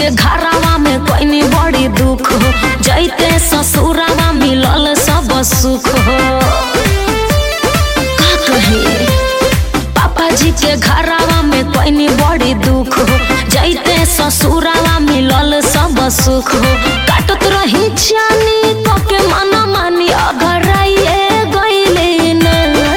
के घरावा में कोई बड़ी दुख हो, जैते ससुरावा मिलल सब सुख हो। का कहे पापा जी के घरावा में कोई बड़ी दुख हो, जैते ससुरावा मिलल सब सुख हो। काटत रही जानी तो के मना मानी अगर आइए गईले ना।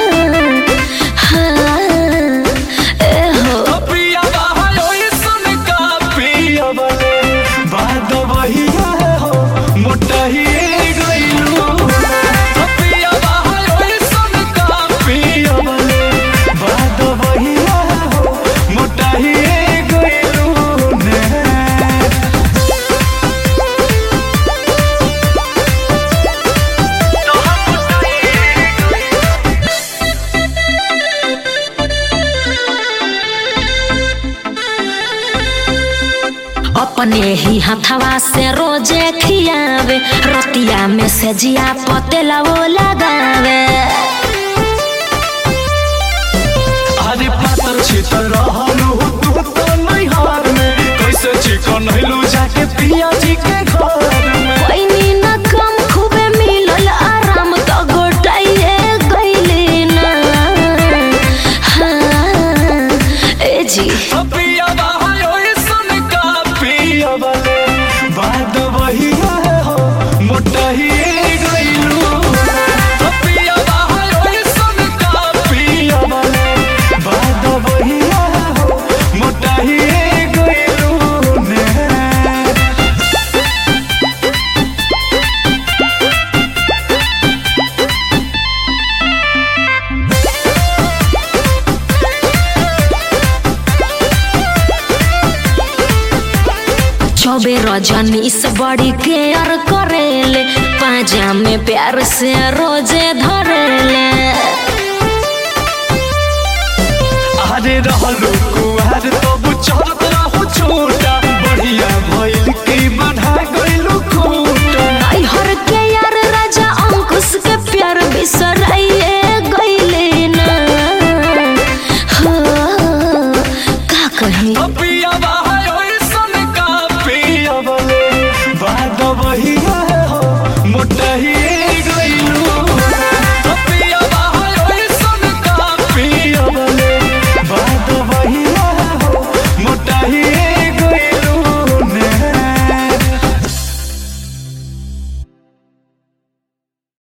अपने ही हथवा से रोजे खियावे, रतिया में से जिया पतेला वो लगावे। अरे पातर छितर रहलू तू तो नहीं हार में, कैसे चिकन हिलू जाके पिया जी के घर में। कोई ना कम खूबे मिलल आराम तो गोटाइए गईले ना। हाँ ए जी बात वही हो मोटा ही गईलू। बात वही हो मोटा ही गईलू ने। चौबे रजनीश बड़ी केयर करेले, पाजा में प्यार से रोजे धरेले। अरे रहलू कुआर तो चल